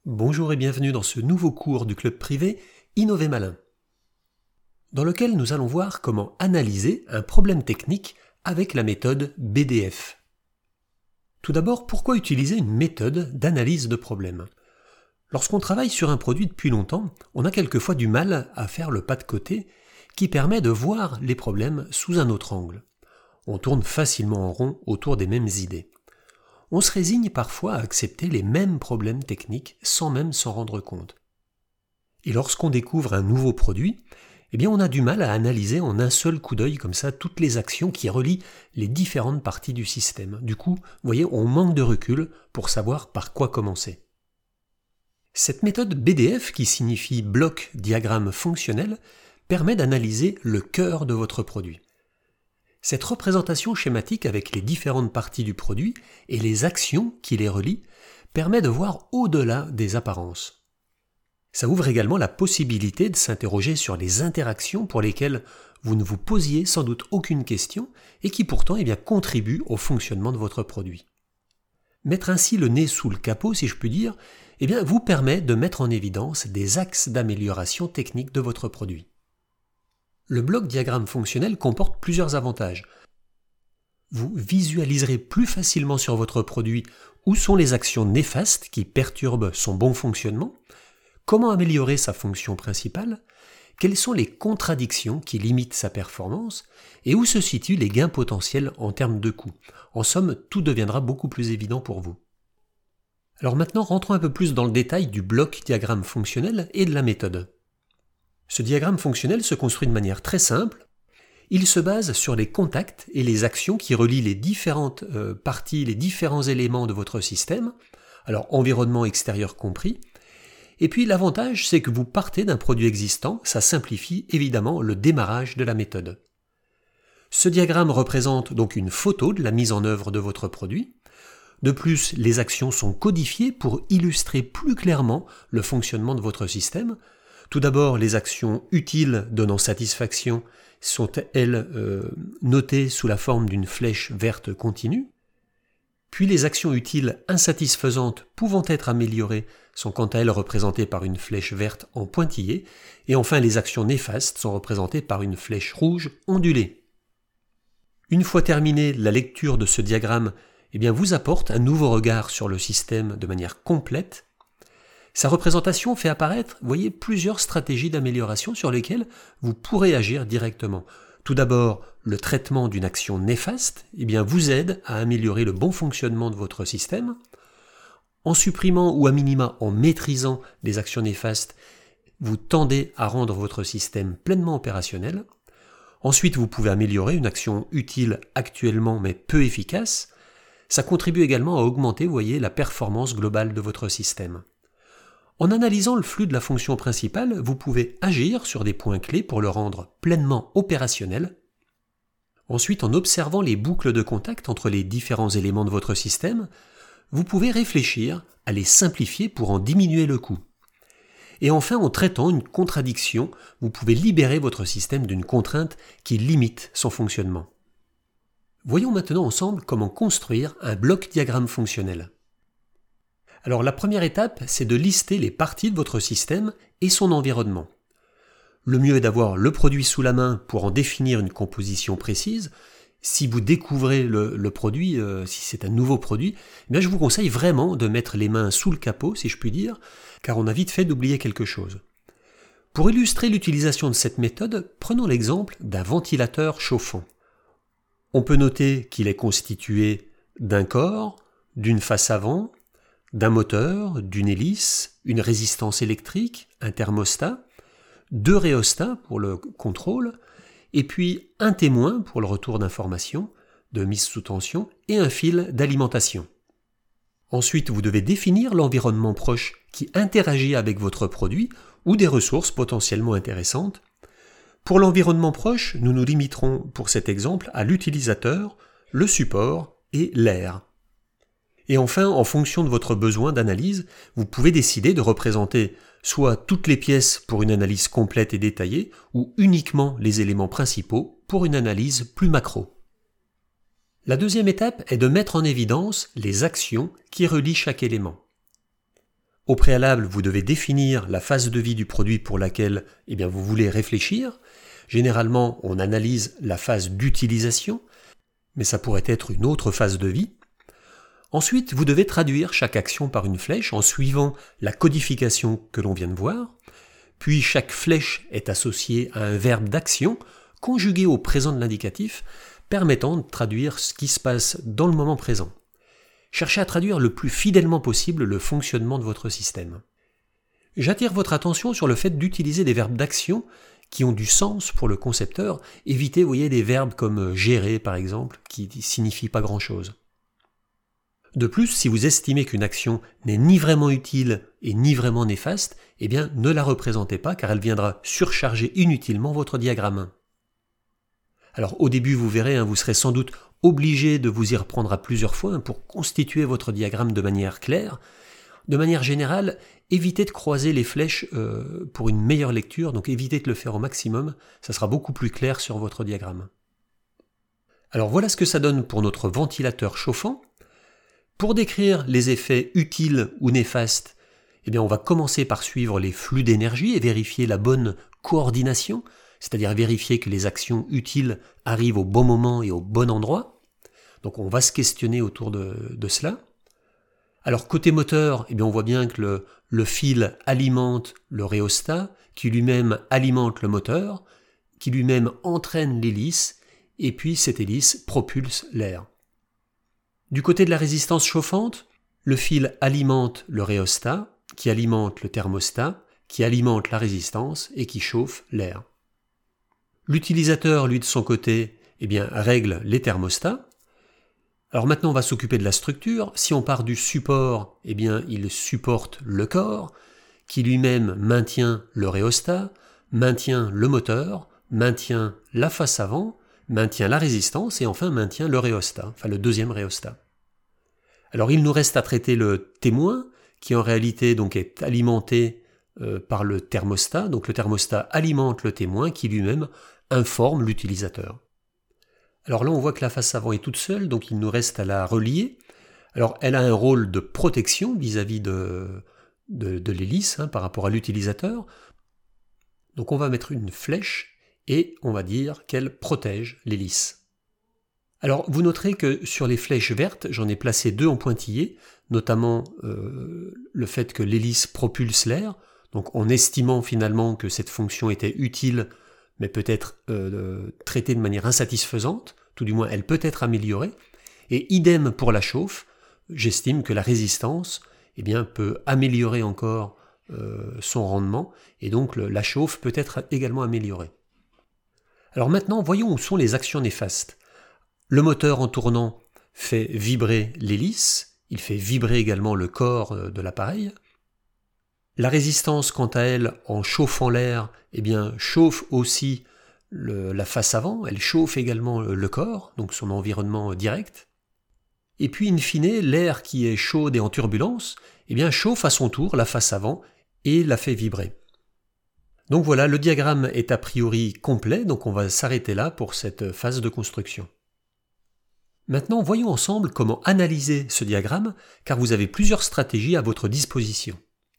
Bonjour et bienvenue dans ce nouveau cours du club privé Innover Malin, dans lequel nous allons voir comment analyser un problème technique avec la méthode BDF. Tout d'abord, pourquoi utiliser une méthode d'analyse de problème ? Lorsqu'on travaille sur un produit depuis longtemps, on a quelquefois du mal à faire le pas de côté qui permet de voir les problèmes sous un autre angle. On tourne facilement en rond autour des mêmes idées. On se résigne parfois à accepter les mêmes problèmes techniques sans même s'en rendre compte. Et lorsqu'on découvre un nouveau produit, on a du mal à analyser en un seul coup d'œil comme ça toutes les actions qui relient les différentes parties du système. Du coup, vous voyez, on manque de recul pour savoir par quoi commencer. Cette méthode BDF, qui signifie bloc diagramme fonctionnel, permet d'analyser le cœur de votre produit. Cette représentation schématique avec les différentes parties du produit et les actions qui les relient permet de voir au-delà des apparences. Ça ouvre également la possibilité de s'interroger sur les interactions pour lesquelles vous ne vous posiez sans doute aucune question et qui pourtant contribuent au fonctionnement de votre produit. Mettre ainsi le nez sous le capot, si je puis dire, vous permet de mettre en évidence des axes d'amélioration technique de votre produit. Le bloc diagramme fonctionnel comporte plusieurs avantages. Vous visualiserez plus facilement sur votre produit où sont les actions néfastes qui perturbent son bon fonctionnement, comment améliorer sa fonction principale, quelles sont les contradictions qui limitent sa performance et où se situent les gains potentiels en termes de coûts. En somme, tout deviendra beaucoup plus évident pour vous. Alors maintenant, rentrons un peu plus dans le détail du bloc diagramme fonctionnel et de la méthode. Ce diagramme fonctionnel se construit de manière très simple. Il se base sur les contacts et les actions qui relient les différentes parties, les différents éléments de votre système, alors environnement extérieur compris. Et puis l'avantage, c'est que vous partez d'un produit existant, ça simplifie évidemment le démarrage de la méthode. Ce diagramme représente donc une photo de la mise en œuvre de votre produit. De plus, les actions sont codifiées pour illustrer plus clairement le fonctionnement de votre système. Tout d'abord, les actions utiles donnant satisfaction sont, elles, notées sous la forme d'une flèche verte continue. Puis les actions utiles insatisfaisantes pouvant être améliorées sont quant à elles représentées par une flèche verte en pointillé. Et enfin, les actions néfastes sont représentées par une flèche rouge ondulée. Une fois terminée, la lecture de ce diagramme vous apporte un nouveau regard sur le système de manière complète. Sa représentation fait apparaître, plusieurs stratégies d'amélioration sur lesquelles vous pourrez agir directement. Tout d'abord, le traitement d'une action néfaste vous aide à améliorer le bon fonctionnement de votre système. En supprimant ou à minima en maîtrisant des actions néfastes, vous tendez à rendre votre système pleinement opérationnel. Ensuite, vous pouvez améliorer une action utile actuellement mais peu efficace. Ça contribue également à augmenter, la performance globale de votre système. En analysant le flux de la fonction principale, vous pouvez agir sur des points clés pour le rendre pleinement opérationnel. Ensuite, en observant les boucles de contact entre les différents éléments de votre système, vous pouvez réfléchir à les simplifier pour en diminuer le coût. Et enfin, en traitant une contradiction, vous pouvez libérer votre système d'une contrainte qui limite son fonctionnement. Voyons maintenant ensemble comment construire un bloc diagramme fonctionnel. Alors la première étape, c'est de lister les parties de votre système et son environnement. Le mieux est d'avoir le produit sous la main pour en définir une composition précise. Si vous découvrez le produit, si c'est un nouveau produit, je vous conseille vraiment de mettre les mains sous le capot, si je puis dire, car on a vite fait d'oublier quelque chose. Pour illustrer l'utilisation de cette méthode, prenons l'exemple d'un ventilateur chauffant. On peut noter qu'il est constitué d'un corps, d'une face avant, d'un moteur, d'une hélice, une résistance électrique, un thermostat, 2 rhéostats pour le contrôle, et puis un témoin pour le retour d'informations, de mise sous tension, et un fil d'alimentation. Ensuite, vous devez définir l'environnement proche qui interagit avec votre produit ou des ressources potentiellement intéressantes. Pour l'environnement proche, nous nous limiterons pour cet exemple à l'utilisateur, le support et l'air. Et enfin, en fonction de votre besoin d'analyse, vous pouvez décider de représenter soit toutes les pièces pour une analyse complète et détaillée, ou uniquement les éléments principaux pour une analyse plus macro. La deuxième étape est de mettre en évidence les actions qui relient chaque élément. Au préalable, vous devez définir la phase de vie du produit pour laquelle vous voulez réfléchir. Généralement, on analyse la phase d'utilisation, mais ça pourrait être une autre phase de vie. Ensuite, vous devez traduire chaque action par une flèche en suivant la codification que l'on vient de voir. Puis chaque flèche est associée à un verbe d'action conjugué au présent de l'indicatif, permettant de traduire ce qui se passe dans le moment présent. Cherchez à traduire le plus fidèlement possible le fonctionnement de votre système. J'attire votre attention sur le fait d'utiliser des verbes d'action qui ont du sens pour le concepteur. Évitez, des verbes comme gérer par exemple, qui ne signifient pas grand-chose. De plus, si vous estimez qu'une action n'est ni vraiment utile et ni vraiment néfaste, ne la représentez pas car elle viendra surcharger inutilement votre diagramme. Alors au début, vous verrez, vous serez sans doute obligé de vous y reprendre à plusieurs fois pour constituer votre diagramme de manière claire. De manière générale, évitez de croiser les flèches pour une meilleure lecture, donc évitez de le faire au maximum, ça sera beaucoup plus clair sur votre diagramme. Alors voilà ce que ça donne pour notre ventilateur chauffant. Pour décrire les effets utiles ou néfastes, on va commencer par suivre les flux d'énergie et vérifier la bonne coordination, c'est-à-dire vérifier que les actions utiles arrivent au bon moment et au bon endroit. Donc on va se questionner autour de cela. Alors côté moteur, on voit bien que le fil alimente le rhéostat, qui lui-même alimente le moteur, qui lui-même entraîne l'hélice, et puis cette hélice propulse l'air. Du côté de la résistance chauffante, le fil alimente le rhéostat, qui alimente le thermostat, qui alimente la résistance et qui chauffe l'air. L'utilisateur, lui, de son côté, règle les thermostats. Alors maintenant, on va s'occuper de la structure. Si on part du support, il supporte le corps, qui lui-même maintient le rhéostat, maintient le moteur, maintient la face avant, maintient la résistance et enfin maintient le rhéostat, le deuxième rhéostat. Alors il nous reste à traiter le témoin, qui en réalité est alimenté par le thermostat. Donc le thermostat alimente le témoin qui lui-même informe l'utilisateur. Alors là on voit que la face avant est toute seule, donc il nous reste à la relier. Alors elle a un rôle de protection vis-à-vis de l'hélice par rapport à l'utilisateur. Donc on va mettre une flèche et on va dire qu'elle protège l'hélice. Alors vous noterez que sur les flèches vertes, j'en ai placé 2 en pointillé, notamment le fait que l'hélice propulse l'air, donc en estimant finalement que cette fonction était utile, mais peut-être traitée de manière insatisfaisante, tout du moins elle peut être améliorée, et idem pour la chauffe, j'estime que la résistance peut améliorer encore son rendement, et donc la chauffe peut être également améliorée. Alors maintenant, voyons où sont les actions néfastes. Le moteur en tournant fait vibrer l'hélice, il fait vibrer également le corps de l'appareil. La résistance, quant à elle, en chauffant l'air, chauffe aussi la face avant, elle chauffe également le corps, donc son environnement direct. Et puis, in fine, l'air qui est chaud et en turbulence, chauffe à son tour la face avant et la fait vibrer. Donc voilà, le diagramme est a priori complet, donc on va s'arrêter là pour cette phase de construction. Maintenant, voyons ensemble comment analyser ce diagramme, car vous avez plusieurs stratégies à votre disposition.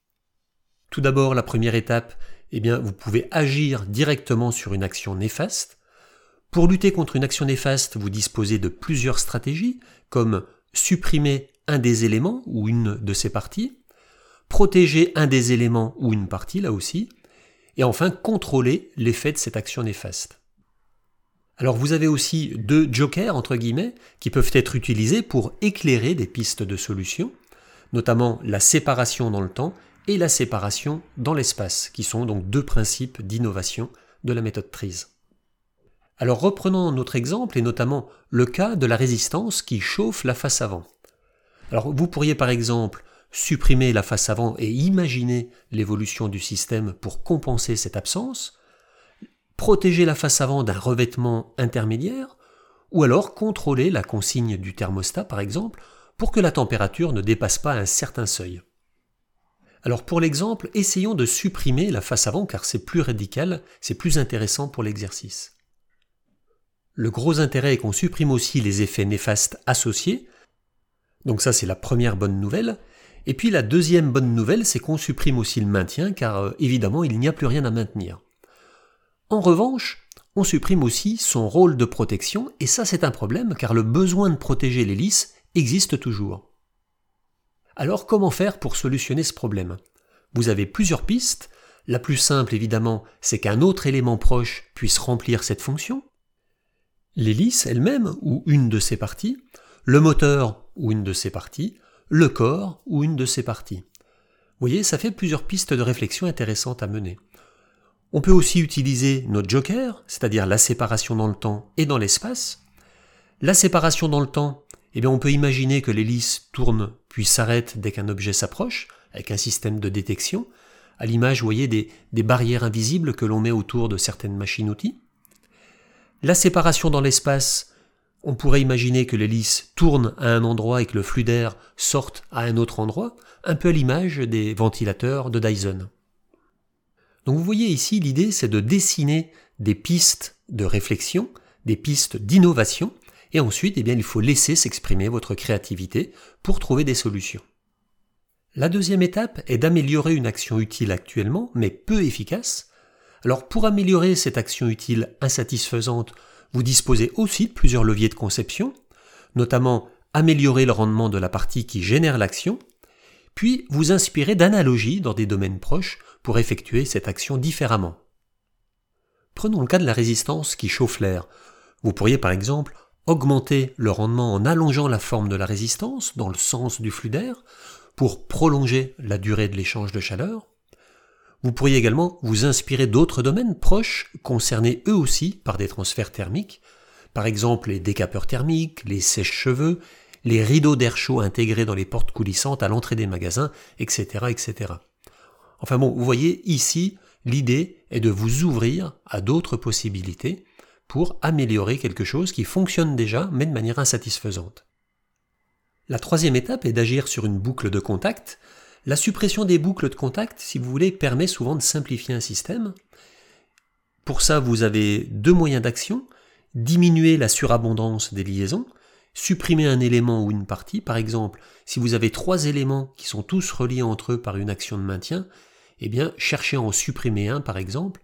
Tout d'abord, la première étape, vous pouvez agir directement sur une action néfaste. Pour lutter contre une action néfaste, vous disposez de plusieurs stratégies, comme supprimer un des éléments ou une de ses parties, protéger un des éléments ou une partie, là aussi, et enfin contrôler l'effet de cette action néfaste. Alors vous avez aussi 2 jokers, entre guillemets, qui peuvent être utilisés pour éclairer des pistes de solution, notamment la séparation dans le temps et la séparation dans l'espace, qui sont donc 2 principes d'innovation de la méthode TRIZ. Alors reprenons notre exemple et notamment le cas de la résistance qui chauffe la face avant. Alors vous pourriez par exemple supprimer la face avant et imaginer l'évolution du système pour compenser cette absence, protéger la face avant d'un revêtement intermédiaire, ou alors contrôler la consigne du thermostat par exemple pour que la température ne dépasse pas un certain seuil. Alors pour l'exemple, essayons de supprimer la face avant car c'est plus radical, c'est plus intéressant pour l'exercice. Le gros intérêt est qu'on supprime aussi les effets néfastes associés, donc ça c'est la première bonne nouvelle, Et puis la deuxième bonne nouvelle, c'est qu'on supprime aussi le maintien, car évidemment, il n'y a plus rien à maintenir. En revanche, on supprime aussi son rôle de protection, et ça c'est un problème, car le besoin de protéger l'hélice existe toujours. Alors comment faire pour solutionner ce problème ? Vous avez plusieurs pistes. La plus simple évidemment, c'est qu'un autre élément proche puisse remplir cette fonction. L'hélice elle-même, ou une de ses parties, le moteur, ou une de ses parties, le corps, ou une de ses parties. Vous voyez, ça fait plusieurs pistes de réflexion intéressantes à mener. On peut aussi utiliser notre joker, c'est-à-dire la séparation dans le temps et dans l'espace. La séparation dans le temps, eh bien on peut imaginer que l'hélice tourne puis s'arrête dès qu'un objet s'approche, avec un système de détection, à l'image, vous voyez, des barrières invisibles que l'on met autour de certaines machines-outils. La séparation dans l'espace, on pourrait imaginer que l'hélice tourne à un endroit et que le flux d'air sorte à un autre endroit, un peu à l'image des ventilateurs de Dyson. Donc vous voyez ici, l'idée c'est de dessiner des pistes de réflexion, des pistes d'innovation, et ensuite il faut laisser s'exprimer votre créativité pour trouver des solutions. La deuxième étape est d'améliorer une action utile actuellement, mais peu efficace. Alors pour améliorer cette action utile insatisfaisante, vous disposez aussi de plusieurs leviers de conception, notamment améliorer le rendement de la partie qui génère l'action, puis vous inspirer d'analogies dans des domaines proches pour effectuer cette action différemment. Prenons le cas de la résistance qui chauffe l'air. Vous pourriez par exemple augmenter le rendement en allongeant la forme de la résistance dans le sens du flux d'air pour prolonger la durée de l'échange de chaleur. Vous pourriez également vous inspirer d'autres domaines proches concernés eux aussi par des transferts thermiques, par exemple les décapeurs thermiques, les sèche-cheveux, les rideaux d'air chaud intégrés dans les portes coulissantes à l'entrée des magasins, etc., etc. Enfin bon, vous voyez ici, l'idée est de vous ouvrir à d'autres possibilités pour améliorer quelque chose qui fonctionne déjà, mais de manière insatisfaisante. La troisième étape est d'agir sur une boucle de contact. La suppression des boucles de contact, si vous voulez, permet souvent de simplifier un système. Pour ça, vous avez deux moyens d'action. Diminuer la surabondance des liaisons, supprimer un élément ou une partie. Par exemple, si vous avez 3 éléments qui sont tous reliés entre eux par une action de maintien, eh bien, cherchez à en supprimer un, par exemple.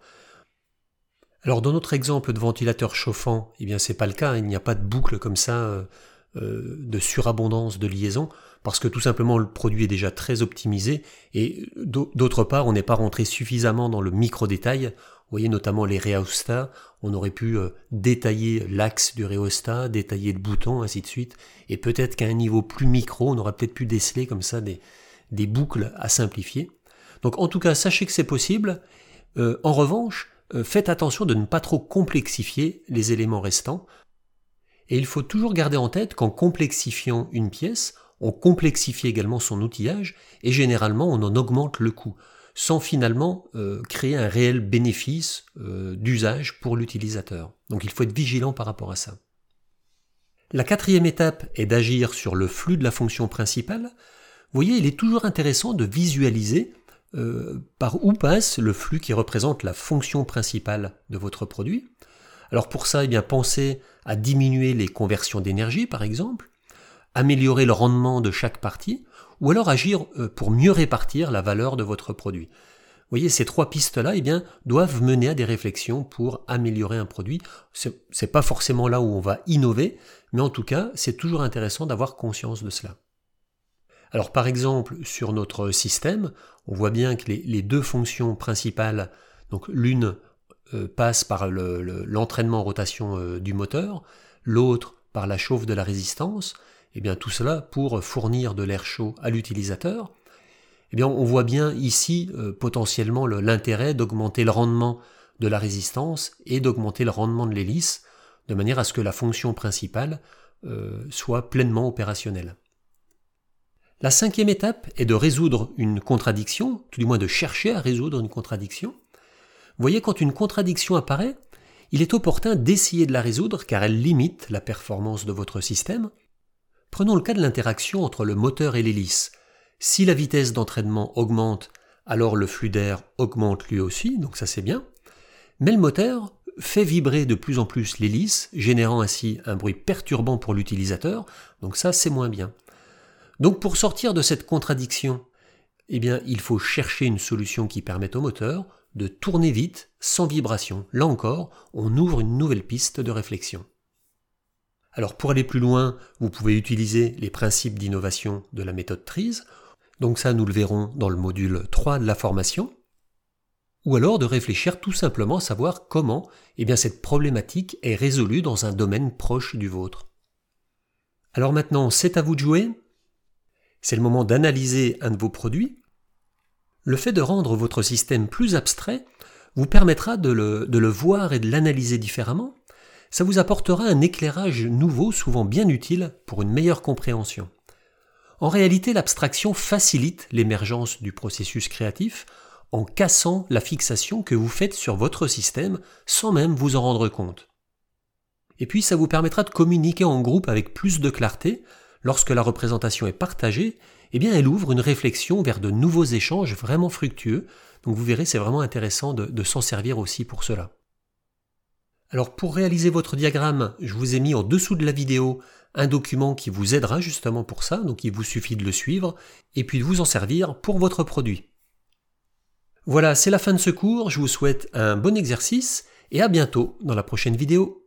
Alors, dans notre exemple de ventilateur chauffant, eh bien, c'est pas le cas. Il n'y a pas de boucle comme ça de surabondance de liaison, parce que tout simplement le produit est déjà très optimisé, et d'autre part, on n'est pas rentré suffisamment dans le micro-détail. Vous voyez notamment les rhéostats, on aurait pu détailler l'axe du rhéostat, détailler le bouton, ainsi de suite, et peut-être qu'à un niveau plus micro, on aurait peut-être pu déceler comme ça des boucles à simplifier. Donc en tout cas, sachez que c'est possible. En revanche, faites attention de ne pas trop complexifier les éléments restants, et il faut toujours garder en tête qu'en complexifiant une pièce, on complexifie également son outillage, et généralement on en augmente le coût, sans finalement créer un réel bénéfice d'usage pour l'utilisateur. Donc il faut être vigilant par rapport à ça. La quatrième étape est d'agir sur le flux de la fonction principale. Vous voyez, il est toujours intéressant de visualiser par où passe le flux qui représente la fonction principale de votre produit. Alors pour ça, pensez à diminuer les conversions d'énergie, par exemple, améliorer le rendement de chaque partie, ou alors agir pour mieux répartir la valeur de votre produit. Vous voyez, ces 3 pistes-là, doivent mener à des réflexions pour améliorer un produit. C'est pas forcément là où on va innover, mais en tout cas, c'est toujours intéressant d'avoir conscience de cela. Alors par exemple, sur notre système, on voit bien que les 2 fonctions principales, donc l'une passe par l'entraînement en rotation du moteur, l'autre par la chauffe de la résistance, tout cela pour fournir de l'air chaud à l'utilisateur. On voit bien ici potentiellement l'intérêt d'augmenter le rendement de la résistance et d'augmenter le rendement de l'hélice, de manière à ce que la fonction principale soit pleinement opérationnelle. La 5e étape est de résoudre une contradiction, tout du moins de chercher à résoudre une contradiction. Vous voyez, quand une contradiction apparaît, il est opportun d'essayer de la résoudre car elle limite la performance de votre système. Prenons le cas de l'interaction entre le moteur et l'hélice. Si la vitesse d'entraînement augmente, alors le flux d'air augmente lui aussi, donc ça c'est bien. Mais le moteur fait vibrer de plus en plus l'hélice, générant ainsi un bruit perturbant pour l'utilisateur, donc ça c'est moins bien. Donc pour sortir de cette contradiction, eh bien, il faut chercher une solution qui permette au moteur de tourner vite, sans vibration. Là encore, on ouvre une nouvelle piste de réflexion. Alors pour aller plus loin, vous pouvez utiliser les principes d'innovation de la méthode TRIZ. Donc ça, nous le verrons dans le module 3 de la formation. Ou alors de réfléchir tout simplement à savoir comment cette problématique est résolue dans un domaine proche du vôtre. Alors maintenant, c'est à vous de jouer. C'est le moment d'analyser un de vos produits. Le fait de rendre votre système plus abstrait vous permettra de le voir et de l'analyser différemment. Ça vous apportera un éclairage nouveau, souvent bien utile pour une meilleure compréhension. En réalité, l'abstraction facilite l'émergence du processus créatif en cassant la fixation que vous faites sur votre système sans même vous en rendre compte. Et puis ça vous permettra de communiquer en groupe avec plus de clarté. Lorsque la représentation est partagée, elle ouvre une réflexion vers de nouveaux échanges vraiment fructueux. Donc vous verrez, c'est vraiment intéressant de s'en servir aussi pour cela. Alors pour réaliser votre diagramme, je vous ai mis en dessous de la vidéo un document qui vous aidera justement pour ça, donc il vous suffit de le suivre et puis de vous en servir pour votre produit. Voilà, c'est la fin de ce cours, je vous souhaite un bon exercice et à bientôt dans la prochaine vidéo.